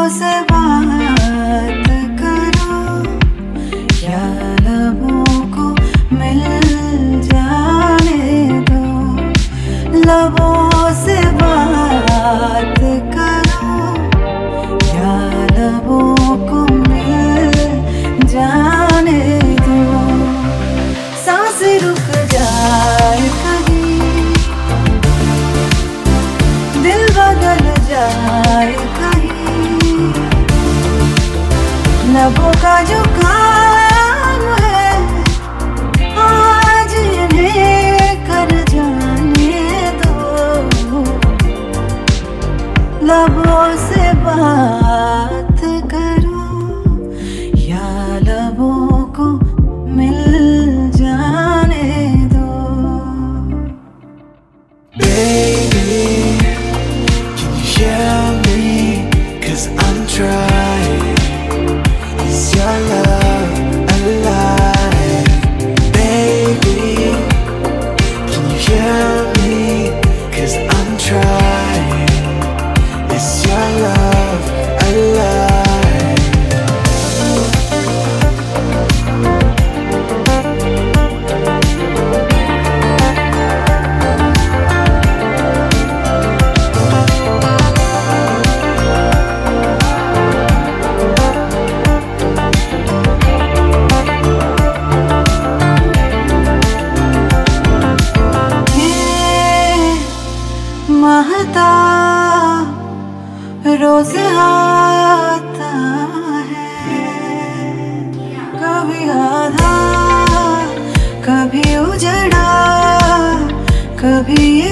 से बात करो या लबों को मिल जाने दो। लबों से बात करो या लबों को मिल जाने दो। सांस रुक जाए कहीं, दिल बदल जाए कहीं। लबों का जो काम है आज इन्हें कर जाने दो। लबों से बात करो या लबों को मिल जाने दो। Baby, can you hear me? 'Cause I'm trying. Is your love alive? Baby, can you hear me? 'Cause I'm trying. Is your love alive? महता रोज आता है, कभी आधा कभी उजड़ा कभी